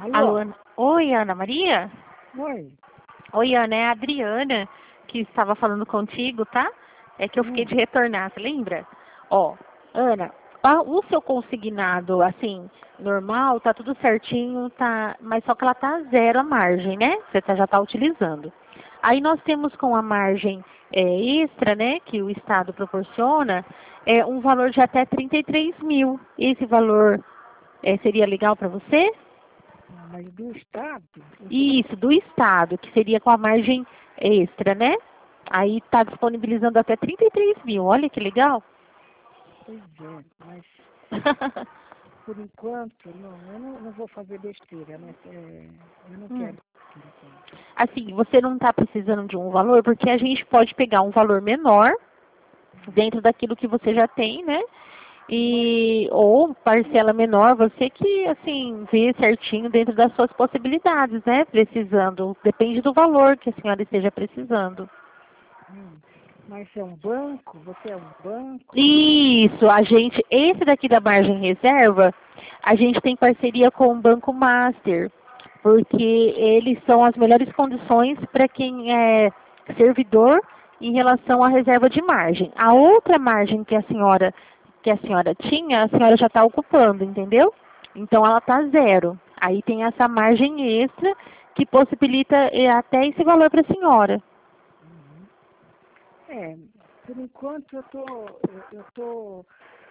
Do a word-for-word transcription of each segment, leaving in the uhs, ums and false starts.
Alô, Alô? Ana. Oi, Ana Maria? Oi. Oi, Ana, é a Adriana que estava falando contigo, tá? É que eu fiquei Hum, de retornar, você lembra? Ó, Ana, a- o seu consignado, assim, normal, tá tudo certinho, tá, mas só que ela tá zero a margem, né? Você tá- já tá utilizando. Aí nós temos com a margem é, extra, né, que o Estado proporciona, é um valor de até trinta e três mil. Esse valor é, seria legal para você? ah, mas do Estado? Eu tô... Isso, do Estado, que seria com a margem extra, né? Aí está disponibilizando até trinta e três mil, olha que legal. Pois é, mas por enquanto, não, eu não, não vou fazer besteira, né? É, eu não Hum. quero por enquanto. Assim, você não está precisando de um valor, porque a gente pode pegar um valor menor dentro daquilo que você já tem, né? Mas, E, ou parcela menor, você que, assim, vê certinho dentro das suas possibilidades, né? Precisando, depende do valor que a senhora esteja precisando. hum, mas é um banco? Você é um banco? Isso, a gente, esse daqui da margem reserva, a gente tem parceria com o Banco Master, porque eles são as melhores condições para quem é servidor em relação à reserva de margem. A outra margem que a senhora que a senhora tinha, a senhora já está ocupando, entendeu? Então ela está zero. Aí tem essa margem extra que possibilita eh, até esse valor para a senhora. Uhum. É, por enquanto eu tô, eu, eu tô,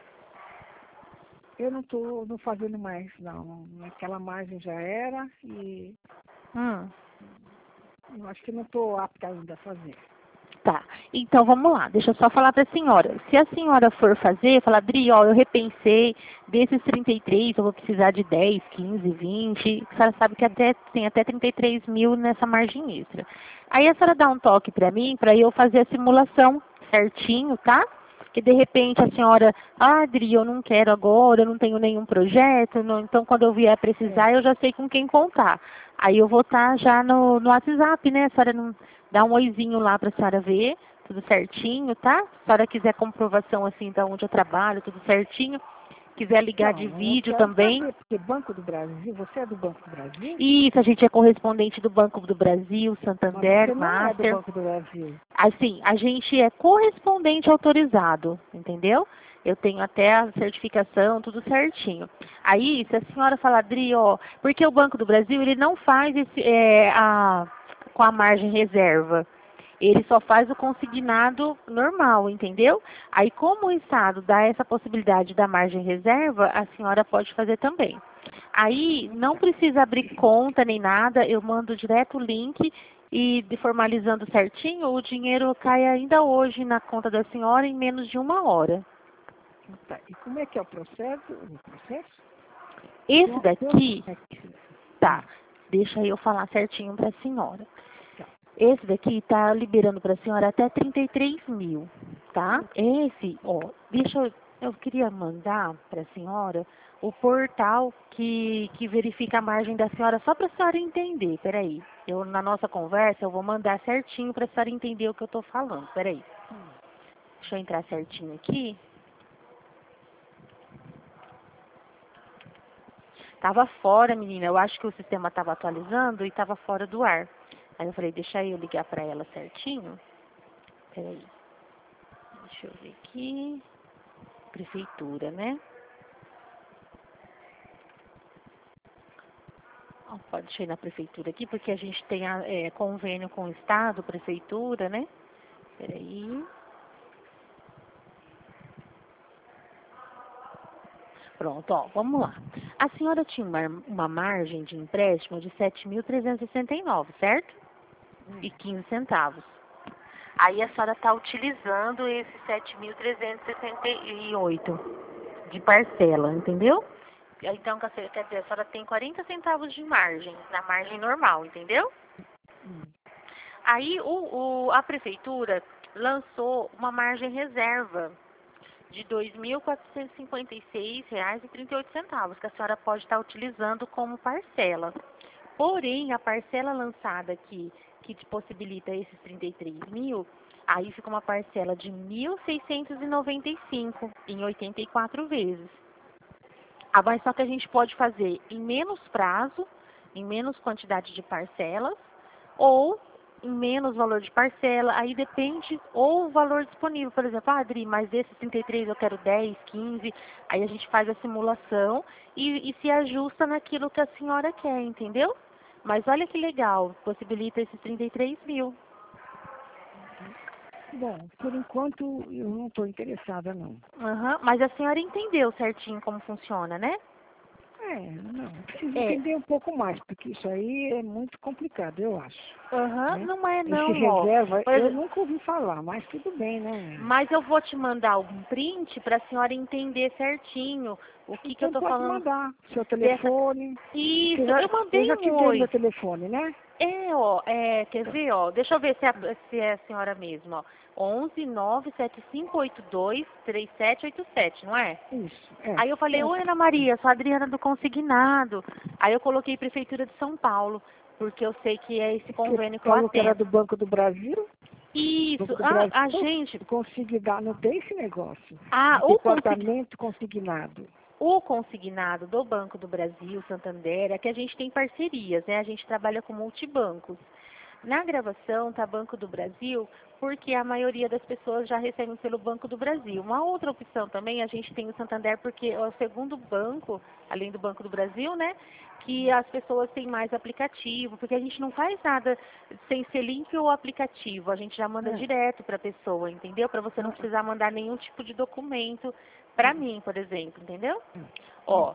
eu não tô não fazendo mais, não. Aquela margem já era e Hum. eu acho que não estou apta ainda a fazer. Tá, então vamos lá, deixa eu só falar para a senhora. Se a senhora for fazer, falar, Dri, ó, eu repensei, desses trinta e três eu vou precisar de dez, quinze, vinte, a senhora sabe que até, tem até trinta e três mil nessa margem extra. Aí a senhora dá um toque para mim, para eu fazer a simulação certinho, tá? Que de repente a senhora, ah, Adri, eu não quero agora, eu não tenho nenhum projeto, não- então quando eu vier É, precisar eu já sei com quem contar. Aí eu vou estar já no, no WhatsApp, né? A senhora não dá um oizinho lá para a senhora ver, tudo certinho, tá? Se a senhora quiser comprovação assim de onde eu trabalho, tudo certinho. Quiser ligar de então, eu vídeo quero também. saber, porque Banco do Brasil, você é do Banco do Brasil? Isso, a gente é correspondente do Banco do Brasil, Mas Santander, você não é do Master. Banco do Brasil. Assim, a gente é correspondente autorizado, entendeu? Eu tenho até a certificação, tudo certinho. Aí, se a senhora falar, Dri, ó, porque o Banco do Brasil, ele não faz esse, é, a, com a margem reserva. Ele só faz o consignado normal, entendeu? Aí, como o Estado dá essa possibilidade da margem reserva, a senhora pode fazer também. Aí, Ah, não tá. precisa abrir conta nem nada, eu mando direto o link e de formalizando certinho, o dinheiro cai ainda hoje na conta da senhora em menos de uma hora. Ah, tá. E como é que é o processo? O processo? Esse Então, então, daqui, é que- tá, hum, deixa eu falar certinho para a senhora. tá. Esse daqui tá liberando para a senhora até trinta e três mil, tá? Esse, ó, deixa eu, eu queria mandar para a senhora o portal que, que verifica a margem da senhora, só para a senhora entender, peraí. Eu, na nossa conversa, eu vou mandar certinho para a senhora entender o que eu tô falando, peraí. Hum, Deixa eu entrar certinho aqui. Tava fora, menina. Eu acho que o sistema tava atualizando e tava fora do ar. Aí eu falei, deixa eu ligar pra ela certinho. Peraí. Deixa eu ver aqui. Prefeitura, né? Ó, pode deixar eu ir na prefeitura aqui, porque a gente tem a, é, convênio com o estado, prefeitura, né? Peraí. Pronto, ó, vamos lá. A senhora tinha uma, uma margem de empréstimo de sete mil trezentos e sessenta e nove, certo? E hum. quinze centavos. Aí a senhora está utilizando esses sete mil trezentos e sessenta e oito de parcela, entendeu? Então, quer dizer, quer dizer, a senhora tem quarenta centavos de margem, na margem normal, entendeu? Hum. Aí o, o- a prefeitura lançou uma margem reserva de dois mil quatrocentos e cinquenta e seis reais e trinta e oito centavos, que a senhora pode estar utilizando como parcela. Porém, a parcela lançada aqui, que te possibilita esses trinta e três mil, aí fica uma parcela de mil seiscentos e noventa e cinco em oitenta e quatro vezes. Ah, mas só que a gente pode fazer em menos prazo em menos quantidade de parcelas ou em menos valor de parcela, aí depende, ou o valor disponível, por exemplo, ah, Adri, mas desses trinta e três eu quero dez, quinze, aí a gente faz a simulação e, e se ajusta naquilo que a senhora quer, entendeu? Mas olha que legal, possibilita esses trinta e três mil. Bom, por enquanto eu não estou interessada, não. Uhum, mas a senhora entendeu certinho como funciona, né? É, não, preciso É. entender um pouco mais, porque isso aí é muito complicado, eu acho. Aham, Né? não é Esse não, ó. reserva, Por eu exemplo, nunca ouvi falar, mas tudo bem, né? mas eu vou te mandar um print para a senhora entender certinho o que, que eu Então tô pode falando mandar seu dessa. telefone. Isso, Você já, eu eu mandei já um te dei meu oi. telefone, né? É, ó, é, quer ver, ó, deixa eu ver se é, a- se é a senhora mesmo, ó. onze nove sete cinco oito dois três sete oito sete, não é? Isso, é. Aí eu falei, É, oi Ana Maria, sou a Adriana do Consignado. Aí eu coloquei Prefeitura de São Paulo, porque eu sei que é esse Você convênio que eu falou que era atendo. do Banco do Brasil? Isso, Banco do ah, Brasil a gente, consignado, não tem esse negócio. ah, o, consig, Departamento consignado. o consignado do Banco do Brasil, Santander, é que a gente tem parcerias, né? A gente trabalha com multibancos. Na gravação tá Banco do Brasil, porque a maioria das pessoas já recebem pelo Banco do Brasil. Uma outra opção também, a gente tem o Santander, porque é o segundo banco, além do Banco do Brasil, né? Que as pessoas têm mais aplicativo, porque a gente não faz nada sem ser link ou aplicativo, a gente já manda É. direto para a pessoa, entendeu? Para você não precisar mandar nenhum tipo de documento para mim, por exemplo, entendeu? Ó,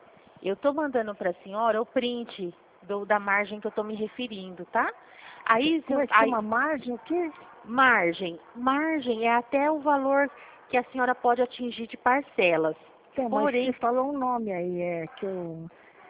eu tô mandando para a senhora o print do, da margem que eu tô me referindo, tá? Aí, se Como eu- é que aí, chama? Margem o quê? margem. Margem é até o valor que a senhora pode atingir de parcelas. Então, mas você Porém, falou um nome aí, é que eu...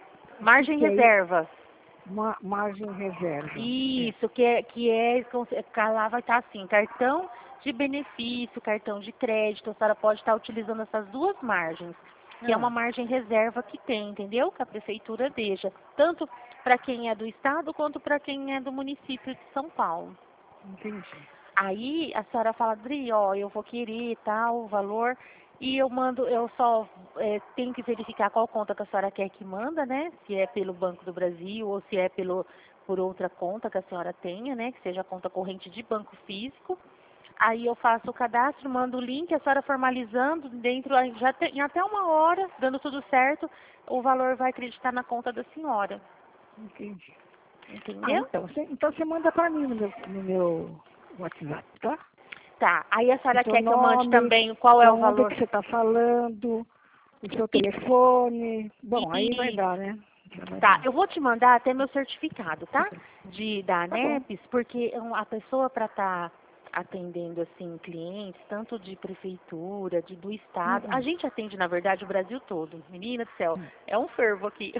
O que margem que é isso? reserva. Ma- margem reserva. Isso, que é, que é, que lá vai estar assim, cartão de benefício, cartão de crédito, a senhora pode estar utilizando essas duas margens, que é uma Ah, margem reserva que tem, entendeu? Que a prefeitura deixa, tanto para quem é do estado quanto para quem é do município de São Paulo. entendi. Aí a senhora fala, Adri, ó, eu vou querer tal valor, e eu mando, eu só é, tenho que verificar qual conta que a senhora quer que manda, né? Se é pelo Banco do Brasil ou se é pelo, por outra conta que a senhora tenha, né? Que seja conta corrente de banco físico. Aí eu faço o cadastro, mando o link, a senhora formalizando dentro, aí já tem, em até uma hora, dando tudo certo, o valor vai acreditar na conta da senhora. Entendi. Ah, Entendeu? então, você, então você manda para mim no meu, no meu WhatsApp, tá? Tá. Aí a O senhora seu quer que eu mande nome, também qual de é o onde valor? que você está falando, o seu telefone. Bom, aí vai E dar, né? Já vai tá, dar. eu vou te mandar até meu certificado, tá? De da Tá bom. ANEPS, porque um, a pessoa para estar atendendo assim clientes, tanto de prefeitura, de do estado, a Uhum. gente atende na verdade o Brasil todo. Menina do céu, é um fervo aqui.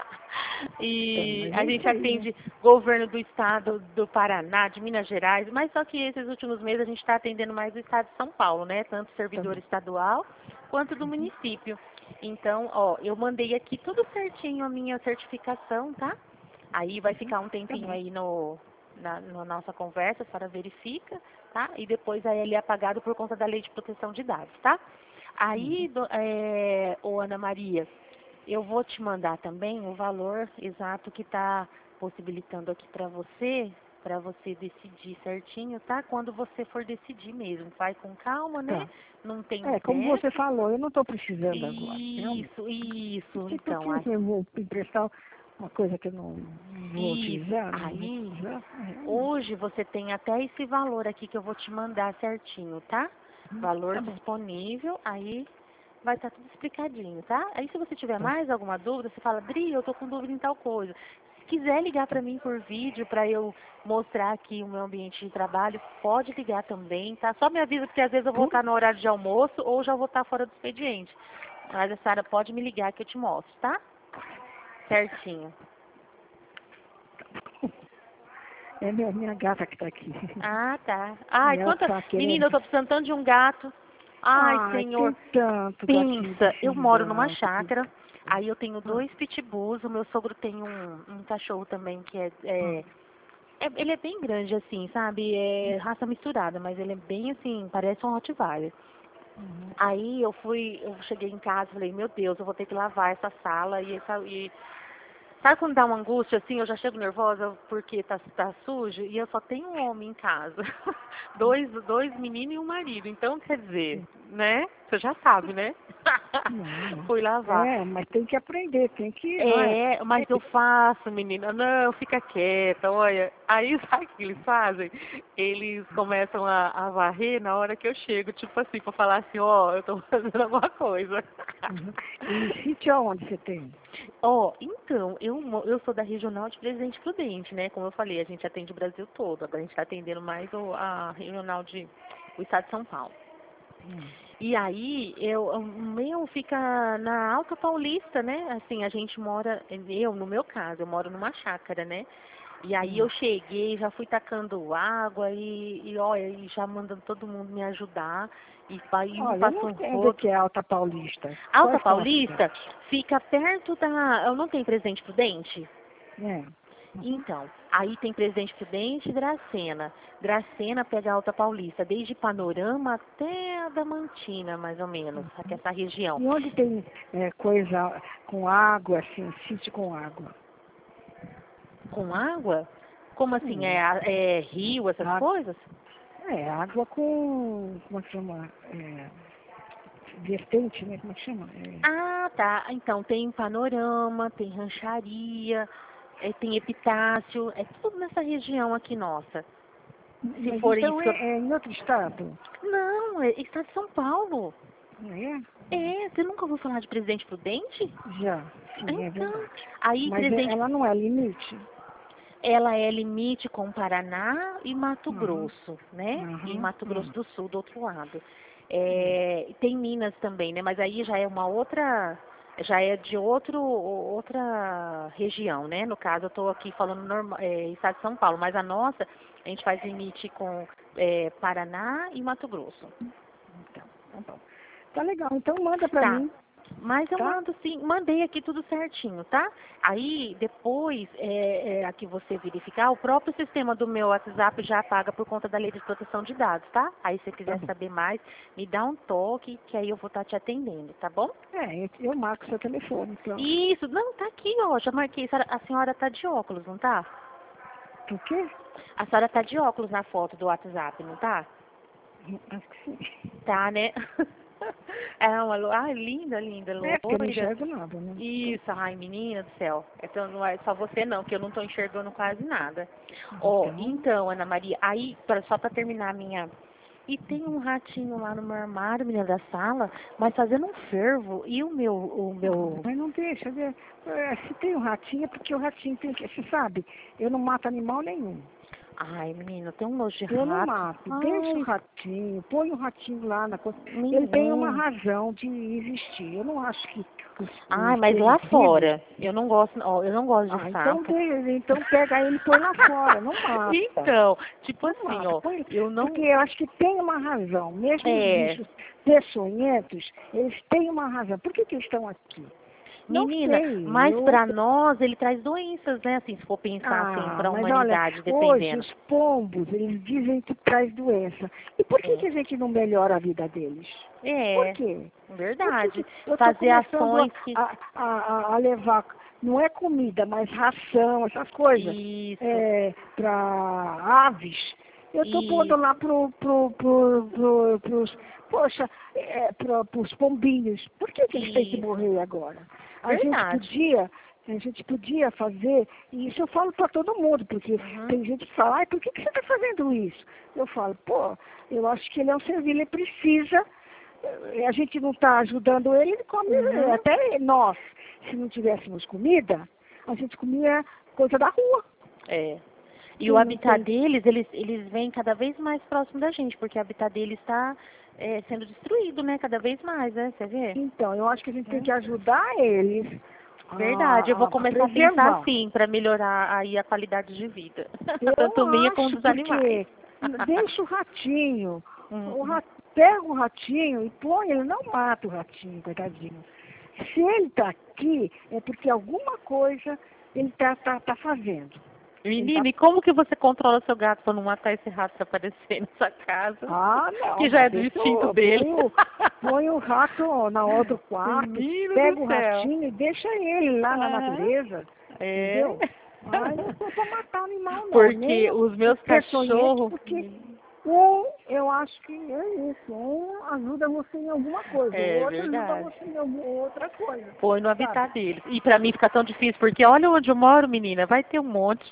Então, E mas a é gente isso aí, né? atende governo do estado do Paraná, de Minas Gerais, mas só que esses últimos meses a gente está atendendo mais do estado de São Paulo, né? Tanto Tá servidor bom. estadual quanto do município. Então, ó, eu mandei aqui tudo certinho a minha certificação, tá? Aí vai ficar um Tá tempinho bom. aí no, na, na nossa conversa, a senhora verifica, tá? E depois aí ele é apagado por conta da lei de proteção de dados, tá? Aí, do, é, ô Ana Maria, eu vou te mandar também o valor exato que está possibilitando aqui para você, para você decidir certinho, tá? Quando você for decidir mesmo. Vai com calma, né? Tá. Não tem É, como você pressa. falou, eu não estou precisando agora, realmente. Isso, isso, Porque então, porque aí, eu vou emprestar uma coisa que eu não, não vou isso, utilizar, não vou aí, utilizar, é, realmente. hoje você tem até esse valor aqui que eu vou te mandar certinho, tá? Valor Tá bom. disponível, aí vai estar tudo explicadinho, tá? Aí se você tiver Tá. mais alguma dúvida, você fala, Dri, eu tô com dúvida em tal coisa. Se quiser ligar para mim por vídeo, para eu mostrar aqui o meu ambiente de trabalho, pode ligar também, tá? Só me avisa, porque às vezes eu vou Por, estar no horário de almoço ou já vou estar fora do expediente. Mas a Sara pode me ligar que eu te mostro, tá? Certinho. é minha, minha gata que está aqui. Ah, tá. E Ai, ela quanta... está Menina, eu querendo. tô precisando tanto de um gato. Ai, Ai, senhor. tem tanto gatinho Pensa, eu moro numa precisando. Que... chácara, aí eu tenho Ah, dois pitbulls, o meu sogro tem um, um cachorro também que é, ah, é, é- ele é bem grande assim, sabe? É raça misturada, mas ele é bem assim, parece um Rottweiler. uhum. Aí eu fui, eu cheguei em casa e falei, meu Deus, eu vou ter que lavar essa sala e, essa, e Sabe quando dá uma angústia assim, eu já chego nervosa porque tá, tá sujo e eu só tenho um homem em casa. Dois, dois meninos e um marido. Então, quer dizer, né? Você já sabe, né? Não. Fui lavar. É, mas tem que aprender, tem que, não é? É, mas eu faço, menina. Não, fica quieta, olha. Aí sabe o que eles fazem? Eles começam a, a varrer na hora que eu chego, tipo assim, pra falar assim, ó, eu tô fazendo alguma coisa. Uhum. E sítio aonde você tem? Ó, então, eu, mo- eu sou da Regional de Presidente Prudente, né? Como eu falei, a gente atende o Brasil todo. Agora a gente está atendendo mais o, a Regional de o Estado de São Paulo. Hum. E aí, eu, o meu fica na Alta Paulista, né? Assim, a gente mora, eu, no meu caso, eu moro numa chácara, né? E aí Hum. eu cheguei, já fui tacando água e, e olha, e já mandando todo mundo me ajudar. E aí um Olha, eu passa não um sei onde é rodo. que é Alta Paulista. Alta Quais são as Paulista cidades? fica perto da. Eu não tenho Presidente Prudente? É. Então, aí tem Presidente Prudente e Dracena. Dracena pega a Alta Paulista, desde Panorama até a Damantina, mais ou menos, aqui essa região. E onde tem é, coisa com água, assim, sítio com água? Com água? Como assim? Hum. É, a- é rio, essas Á- coisas? É, água com, como é que chama? É, vertente, né? Como é que chama? É, Ah, tá. Então, tem Panorama, tem Rancharia, é, tem Epitácio, é tudo nessa região aqui nossa. Se mas for isso então que é, eu... é em outro estado? Não, é estado de São Paulo. Não é? É, você nunca ouviu falar de Presidente Prudente? Já, sim, é Então, verdade. aí Mas é- Presidente, ela não é limite? ela é limite com Paraná e Mato Aham, Grosso, né? E aham, Mato Grosso aham. do Sul, do outro lado. Hum. É, tem Minas também, né? Mas aí já é uma outra, já é de outro, outra região, né? No caso, eu estou aqui falando norma, é, estado de São Paulo, mas a nossa, a gente faz limite com é, Paraná e Mato Grosso. Então, tá bom. Tá legal, então manda pra Tá. mim, Mas eu tá? mando sim, mandei aqui tudo certinho, tá? Aí depois, é, é, aqui você verificar, o próprio sistema do meu WhatsApp já paga por conta da lei de proteção de dados, tá? Aí se você Tá quiser bom. saber mais, me dá um toque, que aí eu vou estar te atendendo, tá bom? É, eu eu marco seu telefone, então. Isso, não, tá aqui, ó, já marquei. A senhora, a senhora tá de óculos, não tá? O quê? A senhora tá de óculos na foto do WhatsApp, não tá? Acho que sim. Tá, né? É uma, lo- ai, linda, linda, É, porque eu não loira. enxergo nada, né? Isso, ai, menina do céu. Então não é só você não, que eu não tô enxergando quase nada. Ó, Então, então, Ana Maria, aí, pra, só pra terminar a minha. E tem um ratinho lá no meu armário, menina da sala, mas fazendo um fervo. E o meu, o meu. mas não deixa, ver. É, se tem um ratinho, é porque o ratinho tem que. Você sabe, eu não mato animal nenhum. Ai, menina, tem um nojo de Eu não rato. mato. Deixa o Ai, ratinho, põe o ratinho lá na coisa. Ele tem uma menina. razão de existir. Eu não acho que os, Ai, os mas seres lá vivos. fora, eu não gosto, ó, eu não gosto de Ah, então, sapo. de- então pega ele e põe lá fora. Não mata. Então, tipo Não assim, mata. ó, Põe, eu não. porque eu acho que tem uma razão. Mesmo os É, bichos peçonhentos, eles têm uma razão. Por que, que eles estão aqui? Não menina, sei. mas Eu pra nós ele traz doenças, né? Assim, se for pensar assim, Ah, pra mas olha, humanidade hoje dependendo. os pombos, eles dizem que traz doença. E por que, É, que a gente não melhora a vida deles? Por é quê? Por que verdade. que eu estou Fazer começando a, ações que. a, a, a levar, não é comida, mas ração, essas coisas, Isso, é, para aves? Eu estou pondo isso, lá pro, pro, pro, pro, pros, poxa, é, para os pombinhos. Por que, que eles têm que isso. morrer agora? A gente Verdade. podia, a gente podia fazer, e isso eu falo para todo mundo, porque Uhum, tem gente que fala, ai, por que, que você está fazendo isso? Eu falo, pô, eu acho que ele é um ser vivo, ele precisa, eh, a gente não está ajudando ele, ele come, eh, uhum, até nós, se não tivéssemos comida, a gente comia coisa da rua. é. E Quem o não habitat tem. deles, eles, eles vêm cada vez mais próximo da gente, porque o habitat deles está é, sendo destruído, né? Cada vez mais, né? Você vê? Então, eu acho que a gente tem Hum. que ajudar eles Verdade, eu a, vou a começar a pensar preservar. assim, para melhorar aí a qualidade de vida. Eu Tanto minha como acho, dos animais. porque deixa o ratinho, o Uhum. ra- pega o ratinho e põe, ele não mata o ratinho, coitadinho. Se ele está aqui, é porque alguma coisa ele está tá, tá fazendo. Ele tá... Menina, e como que você controla seu gato para não matar esse rato que aparecer na sua casa? Ah, não, Que já é mas do deixa instinto eu, dele. põe, o, põe o rato na outro quarto, Menino pega do o céu. ratinho e deixa ele lá na Aham. natureza. É. Entendeu? Ai, não foi pra matar animal, não. Porque Nem os meus peçonhento, cachorros... Porque um, eu acho que é isso. Um ajuda você em alguma coisa, o É outro ajuda verdade. você em alguma outra coisa. Põe no sabe? habitat deles. E pra mim fica tão difícil, porque olha onde eu moro, menina, vai ter um monte.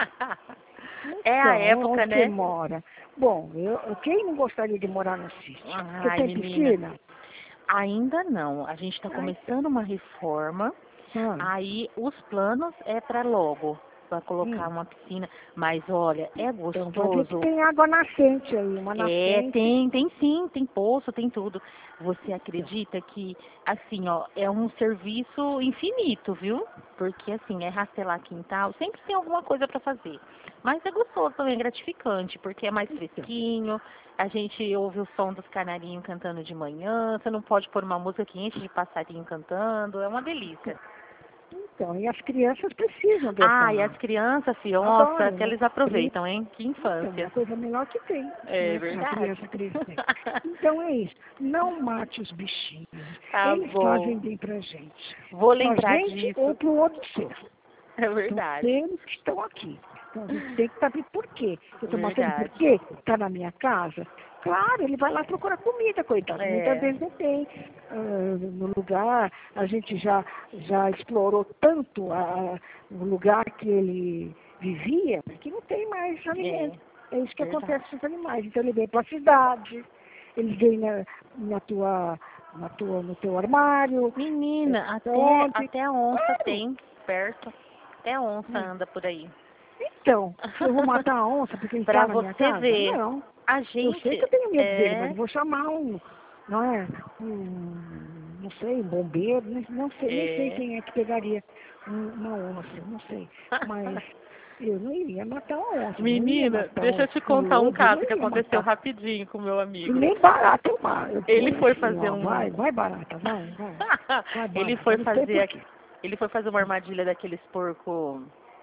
É a Então, época, onde você né? mora? Bom, eu, eu- quem não gostaria de morar no sítio? Você Ai, tem menina. piscina? Ainda não. A gente tá Ai, começando uma reforma. ah, Aí os planos é para logo, para colocar hum. uma piscina. Mas olha, é Então vai ver que gostoso. tem água nascente aí, uma É, nascente. tem, tem sim, tem poço, tem tudo. Você acredita que, assim, ó, é um serviço infinito, viu? Porque, assim, é rastelar quintal, sempre tem alguma coisa para fazer. Mas é gostoso também, é gratificante, porque é mais fresquinho, a gente ouve o som dos canarinhos cantando de manhã, você não pode pôr uma música quente de passarinho cantando, é uma delícia. Então, e as crianças precisam Ah, e as dessa. crianças, filho, nossa, Adoram, que né? eles aproveitam, hein? Que Então, é infância. a coisa melhor que tem, É né? A verdade. criança crescer. Então é isso. Não mate os bichinhos. Tá Eles bom. fazem bem pra gente. Vou Pra lembrar gente ou disso. pro outro ser. É Então, verdade. eles que estão aqui. Então a gente tem que saber por quê. Eu estou matando por Verdade. quê? Está na minha casa? Claro, ele vai lá procurar comida, coitado. Muitas É. vezes não tem. Ah, no lugar, a gente já, já explorou tanto a, o lugar que ele vivia que não tem mais É. alimento. É isso que Verdade. acontece com os animais. Então ele vem para a cidade, ele vem na, na tua, na tua, no teu armário. Menina, é, até, onde? até a onça Claro. tem perto. Até a onça Hum. anda por aí. Então, eu vou matar a onça porque ele Pra está na minha você casa? ver, Não. a Eu sei que gente eu tenho medo dele, mas é, eu vou chamar um, não é? Um, não sei, um bombeiro, não, não sei, nem sei é. quem é que pegaria um- uma onça, não sei. Mas eu não iria matar uma onça, não iria Menina, matar deixa um, eu te um contar um lobo, caso não que iria aconteceu matar. rapidinho com o meu E amigo. nem barata eu mato. Eu, Ele eu, foi sim, fazer ó, vai, um. vai barata, vai, vai. Vai Ele barata, foi não sei por fazer. quê. Ele foi fazer uma armadilha daqueles porco.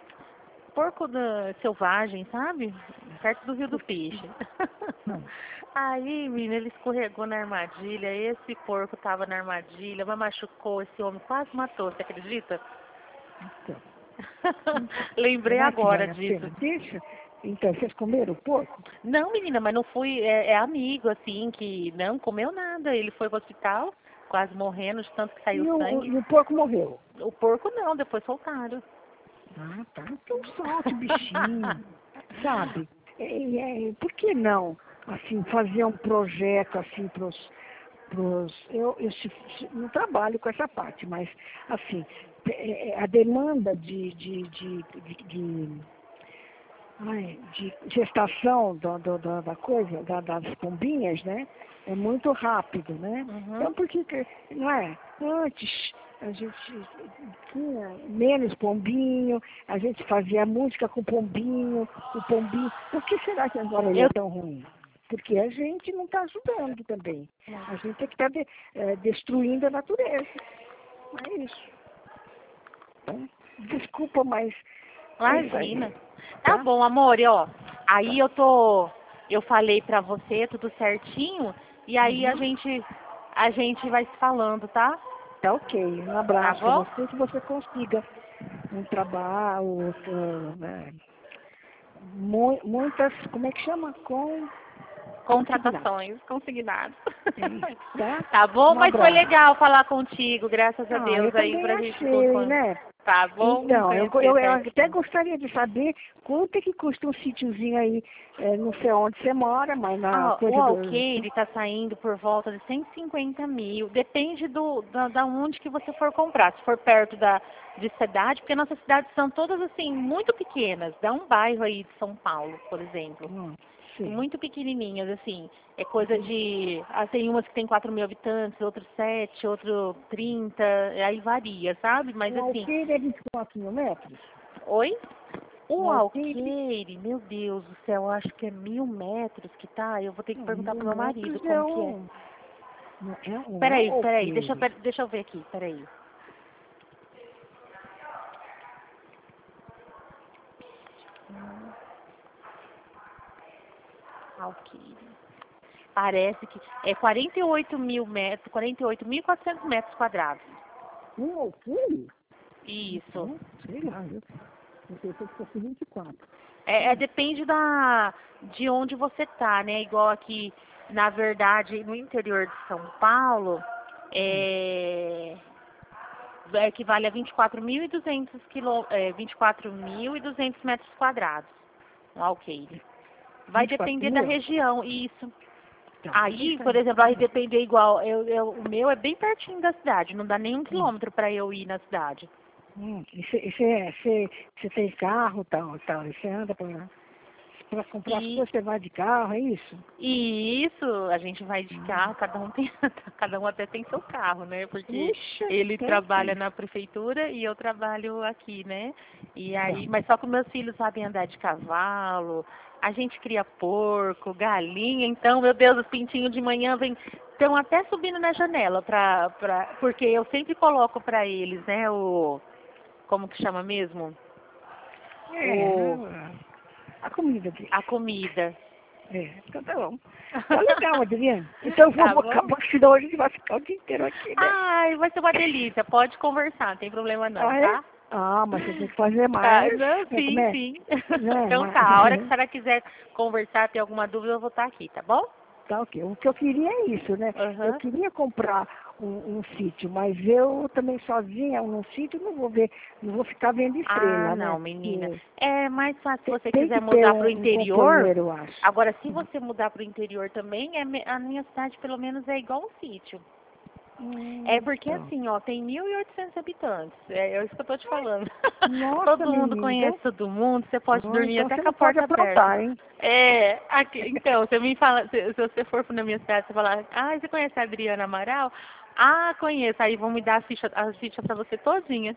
Porco da, selvagem, sabe? Perto do Rio do Peixe. Não, Aí, menina, ele escorregou na armadilha. Esse porco tava na armadilha, mas machucou. Esse homem quase matou, você acredita? então. Lembrei Será que agora vale a disso. pena? Deixa. Então, vocês comeram o porco? Não, menina, mas não fui. É, é amigo, assim, que não comeu nada. Ele foi pro hospital, quase morrendo, de tanto que saiu E o, sangue. e o porco morreu? O porco não, depois soltaram. Ah, tá. Então solte o bichinho, sabe? É, é, por que não, assim, fazer um projeto, assim, pros, pros... Eu, eu se- se- não trabalho com essa parte, mas, assim, é, é, a demanda de, de, de, de, de, ai, de gestação do, do, do- da coisa, da- das pombinhas, né? É muito rápido, né? Uhum. Então, por que, que não é? Antes a gente tinha menos pombinho, a gente fazia música com pombinho, o pombinho. Por que será que agora ele é Eu tão ruim? Porque a gente não está ajudando também. A gente é que está de, eh, destruindo a natureza. É isso. Então, desculpa, mas é isso aí. Imagina. Tá Tá? bom, amor, e ó. Aí eu tô. Eu falei pra você tudo certinho. E aí a Uhum. gente. A gente vai se falando, tá? Tá ok. Um Tá abraço para bom? você, que você consiga um trabalho, uh, né, mu- muitas, como é que chama? Com consignados. Contratações, consignados. É isso, tá? Tá bom? Um Mas foi abraço. legal falar contigo, graças a Ah, eu Deus aí também pra gente achei, con- né? Tá bom? Então, eu, Conhecer eu, eu até certinho. gostaria de saber quanto é que custa um sítiozinho aí, eh, não sei onde você mora, mas na Ah, o coisa do... Alqueire está saindo por volta de cento e cinquenta mil. Depende do, da, da onde que você for comprar. Se for perto da de cidade, porque nossas cidades são todas assim, muito pequenas. Dá um bairro aí de São Paulo, por exemplo. Hum, sim. Muito pequenininhas, assim. É coisa de... Ah, tem umas que tem quatro mil habitantes, outros sete, outro trinta. Aí varia, sabe? Mas Um assim... alqueire é vinte e quatro mil metros? Oi? Um O alqueire, Alqueire, meu Deus do céu, eu acho que é mil metros que tá. Eu vou ter que não, perguntar mil pro meu marido metros é como que é. um... Não é um Peraí, peraí, deixa, eu alqueire. per- deixa eu ver aqui, peraí. Hum, Alqueire. Parece que é quarenta e oito mil metros, quarenta e oito mil e quatrocentos metros quadrados. Um alqueire? Isso. Então, sei lá, viu? Eu pensei que fosse vinte e quatro. É, é, depende da, de onde você tá, né? Igual aqui, na verdade, no interior de São Paulo, é, é, equivale a vinte e quatro mil e duzentos quilô, é, vinte e quatro mil e duzentos metros quadrados, um alqueire. Vai depender da região, isso. Então, Aí, isso por aí. exemplo, vai depender igual, eu, eu, o meu é bem pertinho da cidade, não dá nem um quilômetro para eu ir na cidade. Hum, e você tem carro, tal, tal, e você anda para para comprar as E, coisas, você vai de carro, é isso? e isso, a gente vai de carro, cada um tem, cada um até tem seu carro, né? Porque Puxa, ele tem, trabalha tem. na prefeitura e eu trabalho aqui, né? E aí, Tá. mas só que meus filhos sabem andar de cavalo, a gente cria porco, galinha, então, meu Deus, os pintinhos de manhã vêm, estão até subindo na janela, pra, pra, porque eu sempre coloco para eles, né, o, como que chama mesmo? É, O, a comida dele. a comida. É, então tá bom. Tá legal, Adriana. Então Tá vamos bom? acabar, que senão a gente vai ficar o dia inteiro aqui, né? Ai, vai ser uma delícia. Pode conversar, não tem problema não, Ah, é? tá? Ah, mas você tem que fazer Tá, mais. não, É, como sim, é? sim. Né? Então Mas, tá, a hora que a senhora quiser conversar, ter alguma dúvida, eu vou estar aqui, tá bom? tá ok. O que eu queria é isso, né? Eu Aham. queria comprar um, um sítio, mas eu também sozinha num sítio não vou ver, não vou ficar vendo Ah, estrela, né? não, menina. Porque É mais fácil se tem, você tem quiser que ter mudar para o um, um interior. companheiro, eu acho. Agora, se você mudar para o interior também, é me- a minha cidade pelo menos é igual um sítio. É Hum, porque então. assim, ó, tem mil e oitocentos habitantes. É, é isso que eu tô te falando. Nossa, Todo mundo menina, conhece então, todo mundo, você pode ah, dormir então até você com a não pode porta aberta. aprontar, hein? É, aqui, então, você me fala, se, se você for na minha cidade, você falar, ah, você conhece a Adriana Amaral? Ah, conheço, aí vão me dar a ficha, a ficha pra você todinha.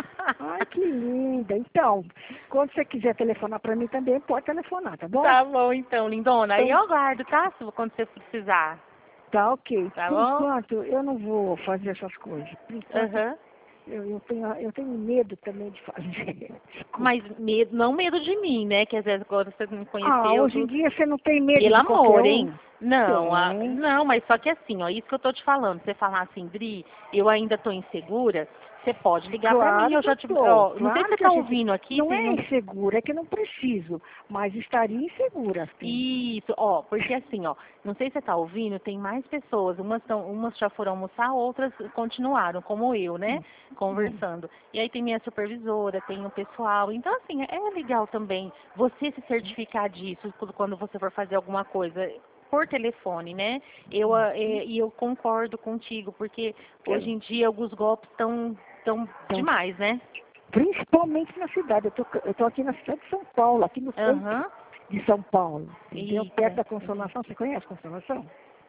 Ai, que linda. Então, quando você quiser telefonar para mim também, pode telefonar, tá bom? Tá bom, então, lindona. Aí Então, eu aguardo, tá? Se- Quando você precisar. tá ok. Tá Por bom? enquanto, eu não vou fazer essas coisas. Por enquanto, Aham. eu, eu, tenho, eu tenho medo também de fazer. Desculpa. Mas medo, não medo de mim, né? Que às vezes quando você me Ah, conheceu, hoje em tudo. dia você não tem medo Pelo de qualquer amor, hein? um? Não, a- Tem. não, mas só que assim, ó, isso que eu tô te falando. Você falar assim, Dri, eu ainda tô insegura, você pode ligar pra mim, Claro eu que já eu te. tô. Ó, não sei se Claro você que a tá gente ouvindo aqui, não tem é um. insegura, é que não preciso, mas estaria insegura, assim. Isso, ó, porque assim, ó, não sei se você tá ouvindo, tem mais pessoas, umas, tão, umas já foram almoçar, outras continuaram, como eu, né, Hum, hum. conversando. E aí tem minha supervisora, tem o pessoal, então assim, é legal também você se certificar disso quando você for fazer alguma coisa por telefone, né? Eu, ah, é, e eu concordo contigo, porque hoje em dia alguns golpes estão tão Então, demais, né? principalmente na cidade. Eu tô, eu tô aqui na cidade de São Paulo, aqui no centro Aham. de São Paulo, entendeu? Perto Eita. da Consolação. Você conhece a Consolação?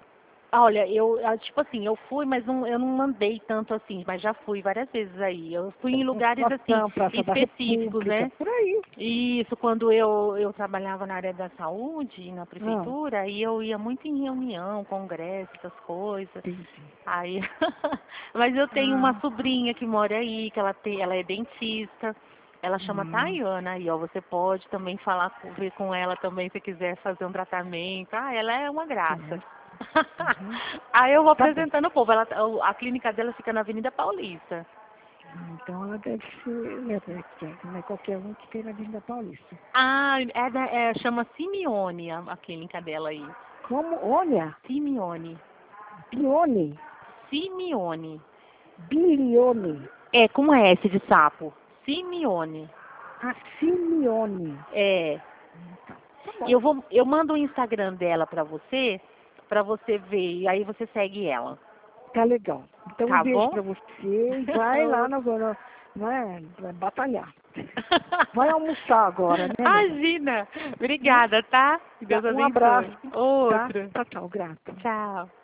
Olha, eu, ah, tipo assim, eu fui, mas não, eu não andei tanto assim, mas já fui várias vezes aí. Eu fui em lugares assim, Consolação, Praça da específicos, República, né? por aí. Isso, quando eu, eu trabalhava na área da saúde, na Não, prefeitura, aí eu ia muito em reunião, congresso, essas coisas. entendi. Aí, mas eu tenho uma Ah, sobrinha que mora aí, que ela tem, ela é dentista. Ela chama hum, Tayana aí, ó. Você pode também falar, com- ver com ela também se quiser fazer um tratamento. Ah, ela é uma graça. tá. Uhum. Aí eu vou Tá bom. apresentando o povo. Ela, a clínica dela fica na Avenida Paulista. Então ela deve ser, né, porque não é qualquer um que tem na Avenida Paulista. Ah, é, da- é, chama Simeone a, a clínica dela aí. Como? Olha, Simeone. Pione, Simeone. Bilione, É, com S de sapo. Simeone. a Simeone. É. Tá E bom. eu vou, eu mando o Instagram dela pra você, pra você ver, e aí você segue ela. Tá legal. Então um Tá beijo bom? pra você e vai lá no, no, não é, vai batalhar. Vai almoçar agora, né, nega? Imagina! Obrigada, tá? Tá, Deus um abençoe. abraço, tá? Outro. Tchau, tchau, grata. Tchau.